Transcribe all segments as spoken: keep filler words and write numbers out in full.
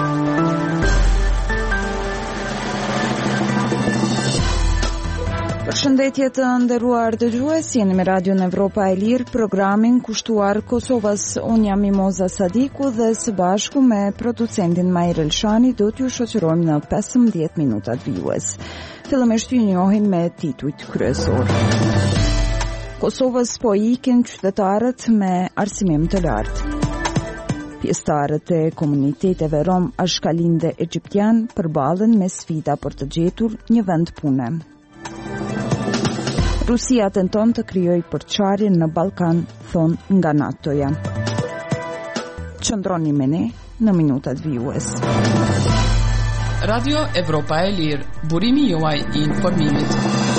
Përshëndetje të nderuar dëgjues, jeni me Radion Evropa e Lirë, programin kushtuar Kosovës. Unë jam Mimoza Sadiku dhe së bashku me producentin Majr Elshani do t'ju shoqërojmë në pesëmbëdhjetë minutat vijues. Fillimisht ju njohim me titujt kryesor. Kosovës po ikin qytetarët me arsimim të lartë. Pjesëtarët e komuniteteve rom, ashkalin dhe egjiptian përballen me sfida për të gjetur një vend pune. Rusia tenton të krijojë përçarje në Ballkan, thon nga NATO-ja. Qëndroni me ne në minutat vijues. Radio Evropa e Lirë, burimi juaj i informimit.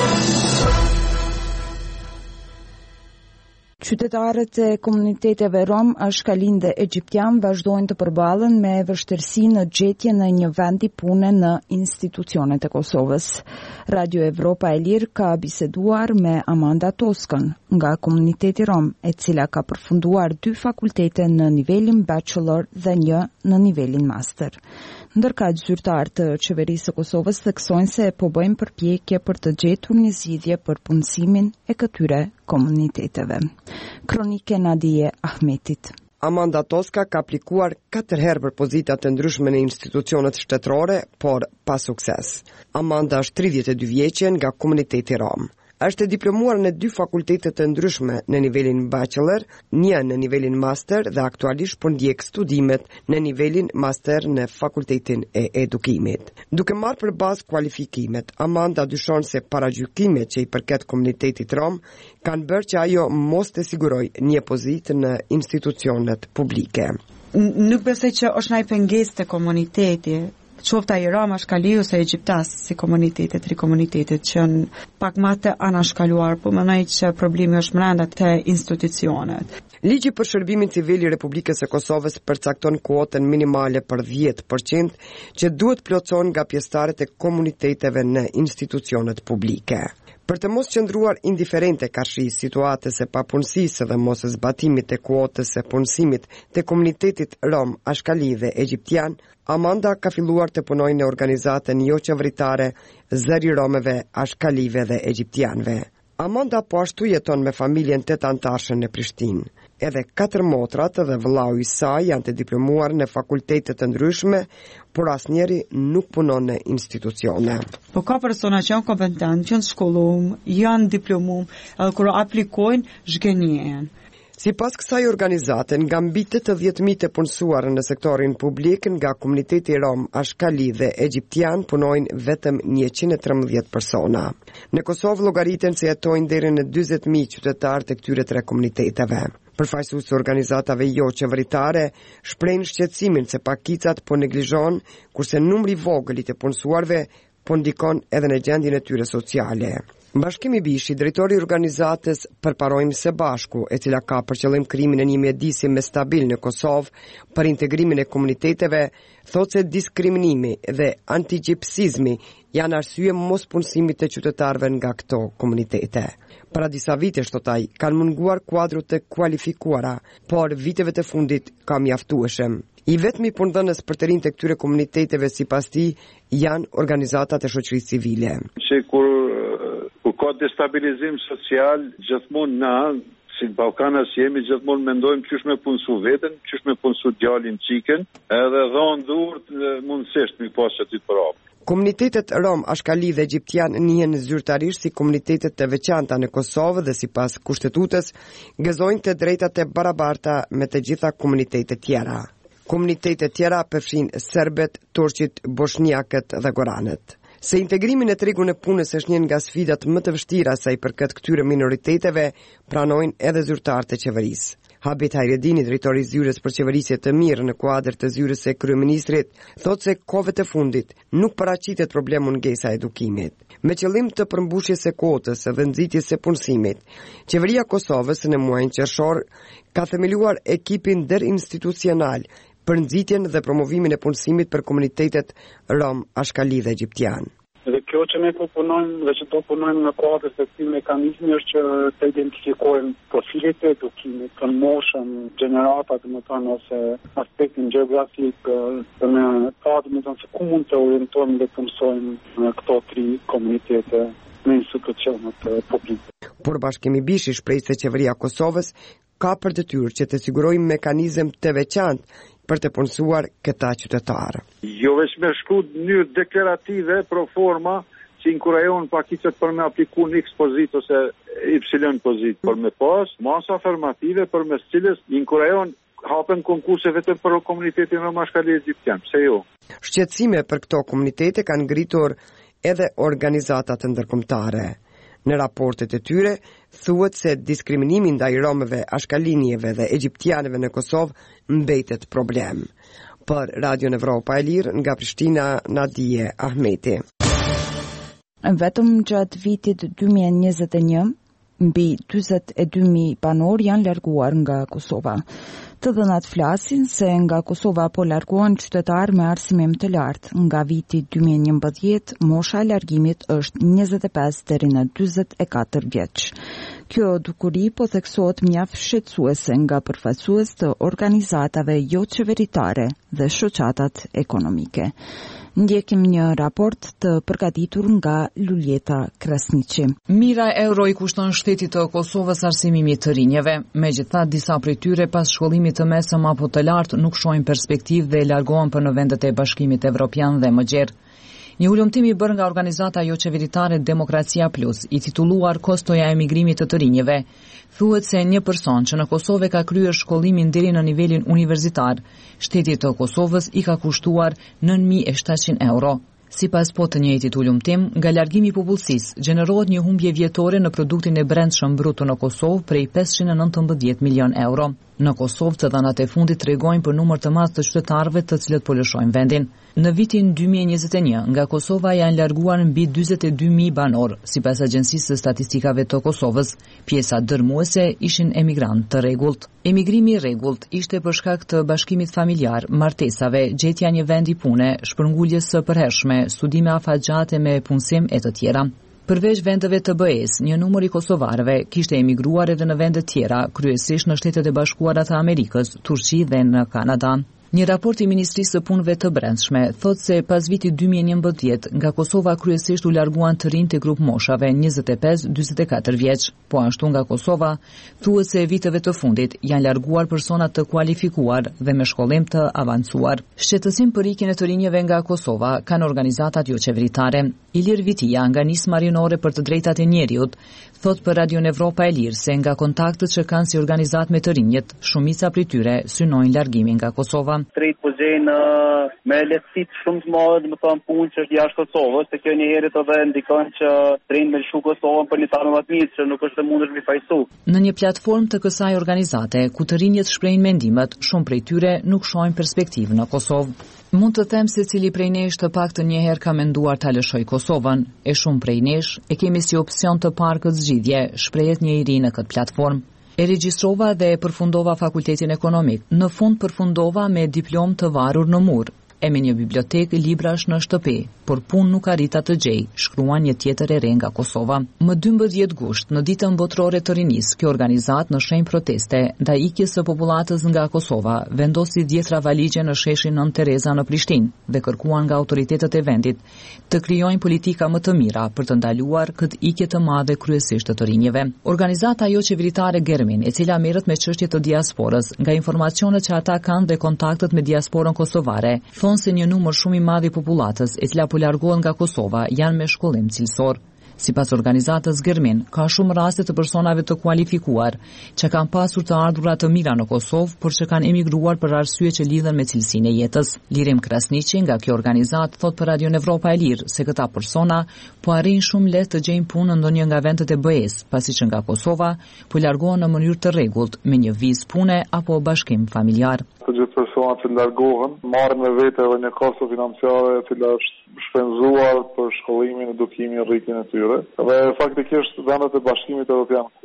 Qytetarët e komuniteteve rom, ashkalin dhe egjiptian vazhdojnë të përballen me vështirësi në gjetjen në një vendi pune në institucionet e Kosovës. Radio Evropa e Lirë ka biseduar me Amanda Toskën nga komuniteti rom, e cila ka përfunduar dy fakultete në nivelin bachelor dhe një në nivelin master. Ndërkaq zyrtarë të qeverisë së Kosovës theksojnë se po bëjnë përpjekje për të gjetur një zgjidhje për punësimin e këtyre komuniteteve. Kronike Nadije Ahmetit. Amanda Toska ka aplikuar katër herë për pozita të ndryshme në institucionet shtetërore, por pa sukses. Amanda është tridhjetë e dy vjeçe nga komuniteti rom. Është e diplomuar në dy fakultete të ndryshme në nivelin bachelor, një në nivelin master dhe aktualisht po ndjek studimet në nivelin master në fakultetin e edukimit. Duke marrë për bazë kualifikimet, Amanda dyshon se paragjykimet që i përket komunitetit rom kanë bërë që ajo mos të siguroj një pozitë në institucionet publike. Nuk besoj që është ndaj pengesë të komuniteti. Qofta i rom, ashkali ose egjiptas, si komunitetet, tri komunitetet që në pak më të anashkaluar, po mendoj që problemi është brenda të institucionet. Ligji për shërbimin civil i Republikës së Kosovës përcakton kuotën minimale për dhjetë përqind që duhet plotëson nga pjesëtarët e komuniteteve në institucionet publike. Për të mos qëndruar indiferente karshi situatës e papunësisë dhe mos zbatimit të kuotës së punësimit të komunitetit rom, ashkali dhe egjiptian, Amanda ka filluar të punojë në organizatën jo qeveritare Zëri Romeve, Ashkalive dhe Egjiptianve. Amanda po ashtu jeton me familjen tetantarshë në Prishtinë. Edhe katër motrat dhe vëllau i saj janë të diplomuar në fakultete të ndryshme, por asnjëri nuk punon në institucione. Po ka persona që janë kompetent, që janë shkollum, janë diplomum, edhe kur aplikojnë zhgënjen. Si pas kësaj organizate, nga mbi tetëdhjetë mijë të punësuar në sektorin publik, nga komuniteti rom, ashkali dhe egjiptian punojnë vetëm njëqind e trembëdhjetë persona. Në Kosovë llogariten se jetojnë deri në dyzet mijë qytetarë të këtyre tre komuniteteve. Përfaqësues të organizatave jo qeveritare shprehin shqetësimin se pakicat po neglizhon, kurse numri i vogël i të punësuarve po ndikon edhe në gjendjen e tyre sociale. Bashkimi Bishi, drejtori i organizatës Përparojmë së bashku, e cila ka për qëllim krijimin e një mjedisi më stabil në Kosovë për integrimin e komuniteteve, thotë se diskriminimi dhe antigjipsizmi janë arsye mos punësimit të qytetarëve nga këto komunitete. Para disa vitesh, thotaj, kanë munguar kuadro të kualifikuara, por viteve të fundit ka mjaftueshëm. I vetmi punëdhënës për të rinj të këtyre komuniteteve sipas tij janë organizatat e shoqërisë civile. Që kur kur ka destabilizim social, gjithmonë na, si në Ballkanas jemi, gjithmonë mendojmë qysh me punësu veten, qysh me punësu djalin çiken, edhe dhon dhurt mundësisht mi pas aty për hap. Komunitetet rom, ashkali dhe egjiptian njihen zyrtarisht si komunitetet të veçanta në Kosovë dhe sipas kushtetutës gëzojnë të drejtat e barabarta me të gjitha komunitetet tjera. Komunitetet tjera përfshin serbet, turqit, bosniakët dhe goranët. Se integrimi në tregun e punës është një nga sfidat më të vështira sa i përket këtyre minoriteteve, pranojnë edhe zyrtarët e qeverisë. Habit Hajredini, drejtori i zyrës për qeverisje të mirë në kuadër të zyrës së kryeministrit, thotë se kohëve të fundit nuk paraqitet problemi mungesa e edukimit. Me qëllim të përmbushjes së kuotës dhe nxitjes së punësimit, qeveria e Kosovës në muajin qershor ka themeluar ekipin nderinstitucional për nxitjen dhe promovimin e punësimit për komunitetet rom, ashkali dhe egjiptian. Dhe Kjo që ne proponojmë dhe që do punojmë në kuadër të këtij mekanizmi është që të identifikojmë profilet e edukimit, të moshën, gjenerata, domethënë ose aspektin gjeografik, të ne pa domethënë se ku mund të orientojmë dhe të mësojmë në këto tri komunitete në institucionet publike. Por Bashkimi Bishi shpreh se qeveria e Kosovës ka për detyrë që të sigurojë mekanizëm të veçantë për të punësuar këta qytetarë. Jo vetëm me shkruaj në mënyrë deklarative pro forma që inkurajon pakicet për me apliku një X pozit ose Y pozit, por me pas masa afirmative për mes cilës inkurajon hapen konkurse vetëm për komunitetin romashkali egjiptian. Pse jo? Shqetësime për këto komunitete kanë ngritur edhe organizatat ndërkombëtare. Në raportet e tyre, thuhet se diskriminimi ndaj romëve, ashkalinieve dhe egjiptianëve në Kosovë mbetet problem. Për Radio Evropa e Lirë, nga Prishtina, Nadije Ahmeti. Vetëm gjatë vitit dy mijë e njëzet e një, mbi njëzet e dy mijë banor janë larguar nga Kosova. Të dhënat flasin se nga Kosova po largohen qytetar me arsimim të lartë. Nga viti dy mijë e njëmbëdhjetë, mosha e largimit është njëzet e pesë deri në dyzet e katër vjeç. Kjo dukuri po theksohet mjaft shqetësuese nga përfaqësues të organizatave jo qeveritare dhe shoqatat ekonomike. Ndjekim një raport të përgatitur nga Luljeta Krasniqi. Mira euro i kushton shtetit të Kosovës arsimimi të rinjeve. Megjithatë, disa prej tyre pas shkollimit të mesëm apo të lartë nuk shohin perspektivë dhe largohen për në vendet e Bashkimit Evropian dhe më gjerë. Një ulëmtim i bërë nga organizata jo qeveritare Demokracia Plus, i titulluar Kostoja e emigrimit të të rinjeve, thuhet se një person që në Kosovë ka kryer shkollimin deri në nivelin universitar, shtetit të Kosovës i ka kushtuar nëntë mijë e shtatëqind euro. Sipas po të njëjtit ulëmtim, nga largimi i popullsisë gjenerohet një humbje vjetore në produktin e brendshëm bruto në Kosovë prej pesëqind e nëntëmbëdhjetë milion euro. Në Kosovë, të dhënat e fundit tregojnë për numër të madh të qytetarëve të cilët po lëshojnë vendin. Në vitin dy mijë e njëzet e një, nga Kosova janë larguar mbi dyzet e dy mijë banor, sipas Agjencisë së Statistikave të Kosovës. Pjesa dërmuese ishin emigrantë të rregullt. Emigrimi i rregullt ishte për shkak të bashkimit familjar, martesave, gjetja një vendi pune, shpërnguljes së përhershme, studime afatgjate me punësim e të tjera. Përveç vendeve të B E-s, një numër i kosovarëve kishte emigruar edhe në vende tjera, kryesisht në Shtetet e Bashkuara të Amerikës, Turqi dhe në Kanada. Një raport i Ministrisë së Punëve të Brendshme thotë se pas vitit dy mijë e njëmbëdhjetë nga Kosova kryesisht u larguan të rinj të grup moshave njëzet e pesë deri në dyzet e katër vjeç. Po ashtu nga Kosova thuhet se viteve të fundit janë larguar persona të kualifikuar dhe me shkollim të avancuar. Shqetësim për ikjen e të rinjve nga Kosova kanë organizatat jo qeveritare. Ilir Vitia nga Nisma Rinore për të Drejtat e Njeriut thot për Radio Evropa e Lirë se nga kontaktet që kanë si organizat me të rinjët, shumica prej tyre synojnë largimin nga Kosova. Drejt po gjejnë me lehtësi shumë të mëdha, do të thonë punë që është jashtë Kosovës, se kjo një herë edhe ndikon që trin me lëshu Kosovën për një tanë më të mirë, që nuk është e mundur mi fajsu. Në një platformë të kësaj organizate, ku të rinjët shprehin mendimet, shumë prej tyre nuk shohin perspektivë në Kosovë. Mund të them se cili prej nesh të paktën një herë ka menduar ta lëshoj Kosovën, e shumë prej nesh e kemi si opsion të parë këtë zgjidhje, shprehet një i ri në këtë platformë. E regjistrova dhe e përfundova fakultetin ekonomik. Në fund përfundova me diplomë të varur në mur, e me një bibliotekë librash në shtëpi, por punë nuk arrita të gjej, shkruan një tjetër e re nga Kosova. Më dymbëdhjetë gusht, në ditën botërore të rinisë, kjo organizat në shenjë proteste ndaj ikjes së popullatës nga Kosova, vendosi dhjetra valigje në sheshin Nën Tereza në Prishtinë dhe kërkuan nga autoritetet e vendit të krijojnë politika më të mira për të ndaluar këtë ikje të madhe kryesisht të të rinjve. Organizata jo qeveritare Germin, e cila merret me çështjet të diasporës, nga informacionet që ata kanë dhe kontaktet me diasporën kosovare, thonë se një numër shumë i madh i popullatës e cila po largohen nga Kosova janë me shkollim cilësor. Sipas organizatës Germin, ka shumë raste të personave të kualifikuar që kanë pasur të ardhura të mira në Kosovë, por që kanë emigruar për arsye që lidhen me cilësinë e jetës. Lirim Krasniqi nga kjo organizat thot për Radio Evropa e Lirë se këta persona po arrin shumë lehtë të gjejnë punë në ndonjë nga vendet e B E-s, pasi që nga Kosova po largohen në mënyrë të rregullt me një vizë pune apo bashkim familjar. Të gjithë personat që largohen marrin me vete edhe një kosto financiare e cila është shpenzuar për shkollimin, edukimin, rritjen e tyre. Dhe faktikisht vendet e Bashkimit Evropian ku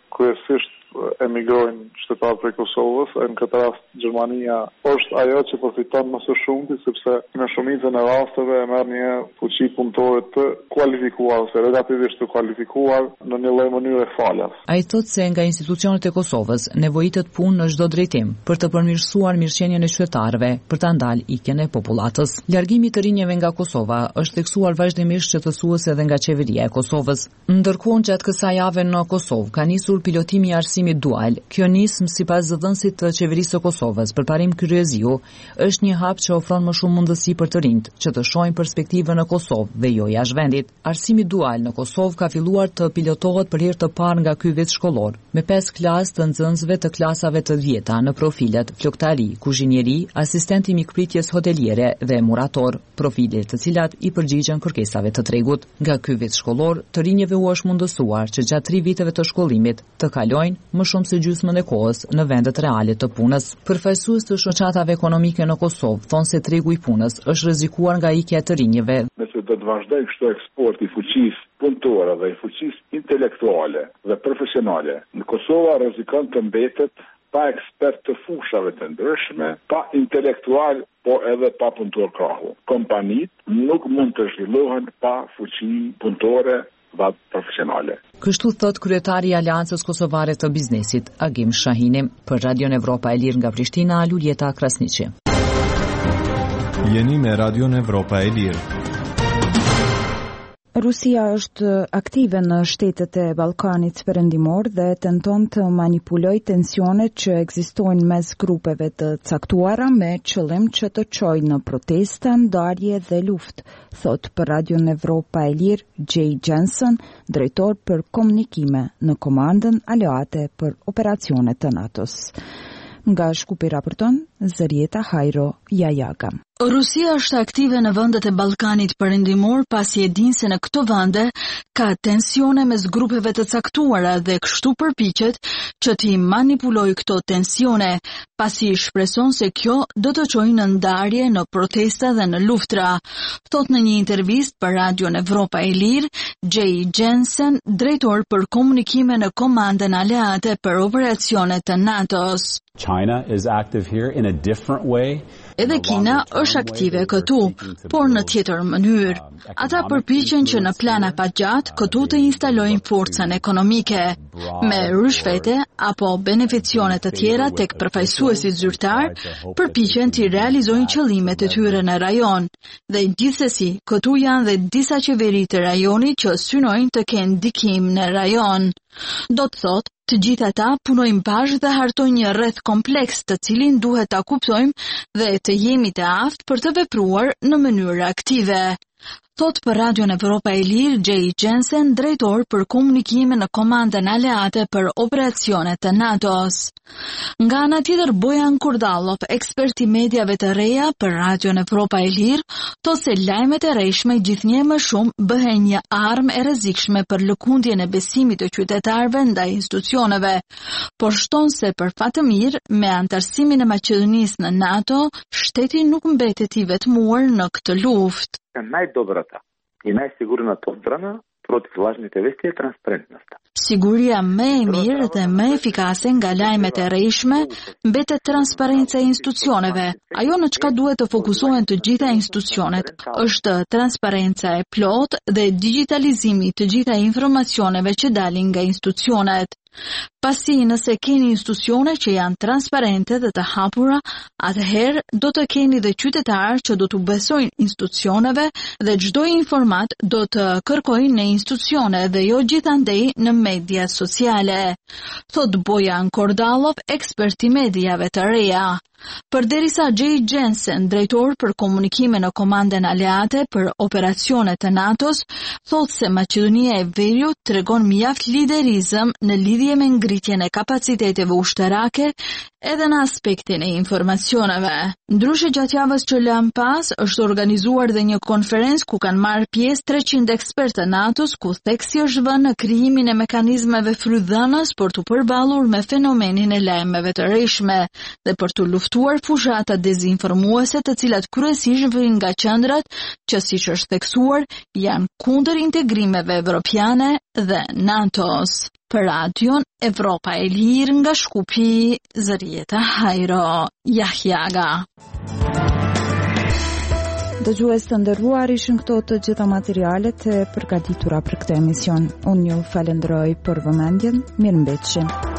kryesisht emigrojnë shtetarë prej Kosovës, e në këtë rast Gjermania është ajo që përfiton më së shumti, sepse në shumicën e rasteve e merr një fuqi punëtore të kualifikuar ose relativisht të kualifikuar në një lloj mënyre falas. Ai thotë se nga institucionet e Kosovës nevojitet punë në çdo drejtim për të përmirësuar mirëqenien e qytetarëve, për ta ndalë ikjen e popullatës. Largimi të rinjeve nga Kosova është theksuar vazhdimisht shqetësuese edhe nga qeveria e Kosovës. Ndërkohë, gjatë kësaj jave në Kosovë ka nisur pilotimi i arsimit dual. Kjo nismë sipas zëdhënësit të qeverisë së Kosovës, Përparim Kyryeziu, është një hap që ofron më shumë mundësi për të rinjt që të shohin perspektivën në Kosovë dhe jo jashtë vendit. Arsimi dual në Kosovë ka filluar të pilotohet për herë të parë nga ky vit shkollor, me pesë klasë të nxënësve të klasave të dhjeta në profilet flokëtari, kuzhinieri, asistenti mikpritjes hoteliere dhe murator, profile të cilat i përgjigjen kërkesave të tregut. Nga ky vit shkollor, të rinjve u është mundësuar që gjatë tri viteve të shkollimit të kalojnë më shumë se gjysmën e kohës në vendet reale të punës. Përfaqësues të shoqatave ekonomike në Kosovë thonë se tregu i punës është rrezikuar nga ikja e të rinjve. Nëse do të vazhdojë kështu eksporti i fuqisë punëtore dhe i fuqisë intelektuale dhe profesionale, në Kosova rrezikon të mbetet pa ekspert të fushave të ndryshme, pa intelektual, po edhe pa punëtor krahu. Kompanitë nuk mund të zhvillohen pa fuqi punëtore dhe profesionale. Kështu thot kryetari i Aleancës Kosovare të Biznesit, Agim Shahini. Për Radion Evropa e Lirë nga Prishtina, Luljeta Krasniqi. Jeni me Radion Evropa e Lirë. Rusia është aktive në shtetet e Ballkanit Perëndimor dhe tenton të manipulojë tensionet që ekzistojnë mes grupeve të caktuara me qëllim që të çojë në protesta, ndarje dhe luftë, thot për Radion Evropa e Lirë Jay Jensen, drejtor për komunikime në Komandën Aleate për operacionet të NATO-s. Nga Shkupi raporton Zërieta Hajro Jajaga. Rusia është aktive në vendet e Ballkanit Perëndimor pasi e din se në këto vende ka tensione mes grupeve të caktuara dhe kështu përpiqet që t'i manipulojë këto tensione, pasi shpreson se kjo do të çojë në ndarje, në protesta dhe në luftra. Thot në një intervistë për Radion Evropa e Lirë, Jay Jensen, drejtor për komunikime në Komandën Aleate për operacionet të NATO-s. China is active here in a different way. Edhe Kina është aktive këtu, por në tjetër mënyrë. Ata përpiqen që në plana pa gjatë këtu të instalojnë forcën ekonomike, me rrushfete apo beneficione të tjera tek përfaqësuesit zyrtar, përpiqen të realizojnë qëllimet e tyre në rajon. Dhe gjithsesi, këtu janë dhe disa qeveri të rajonit që synojnë të kenë ndikim në rajon. Do të thotë, të gjithë ata punojnë bashkë dhe hartojnë një rreth kompleks të cilin duhet ta kuptojmë dhe të jemi të aftë për të vepruar në mënyrë aktive. Thot për Radion Evropa e Lirë Jay Jensen, drejtor për komunikime në Komandën Aleate për operacionet të NATO-s. Nga ana tjetër, Bojan Kurdallov, ekspert i mediave të reja për Radion Evropa e Lirë, thot se lajmet e rreshme gjithnjë më shumë bëhen një armë e rrezikshme për lëkundjen e besimit të qytetarëve ndaj institucioneve, por shton se për fat të mirë, me antarësimin e Maqedonisë në NATO, shteti nuk mbetet i vetmuar në këtë luftë. Най-добрата и най-сигурната отбрана против лажните вести е транспарентността. Siguria më e mirë dhe më efikase nga lajmet e rreshme mbetet transparenca e institucioneve. Ajo në çka duhet të fokusohen të gjitha institucionet është transparenca e plotë dhe digitalizimi të gjitha informacioneve që dalin nga institucionet. Pasi nëse keni institucione që janë transparente dhe të hapura, atëherë do të keni dhe qytetarë që do të besojnë institucioneve dhe çdo informat do të kërkojnë në institucione dhe jo gjithandej në media sociale. Thot Bojan Kordallov, ekspert i mediave të reja. Përderisa Jay Jensen, drejtor për komunikime në Komandën Aleate për operacionet të NATO-s, thotë se Maqedonia e Veriut tregon mjaft liderizëm në lidhje me ngritjen e kapaciteteve ushtarake edhe në aspektin e informacioneve. Ndryshe gjatë javës që lëm pas, është organizuar dhe një konferencë ku kanë marrë pjesë treqind ekspertë të NATO-s, ku theksi është vënë në krijimin e mekanizmeve frydhënës për të përballur me fenomenin e lajmeve të rreshme dhe për të luftuar fushata dezinformuese të cilat kryesisht vijnë nga qendrat që, siç është theksuar, janë kundër integrimeve evropiane dhe NATO-s. Për radion Evropa e Lirë nga Shkupi, Zërieta Hajro Jahjaga. Dëgjues të nderuar, ishin këto të gjitha materialet e përgatitura për këtë emision. Unë ju falenderoj për vëmendjen. Mirëmbëjtje.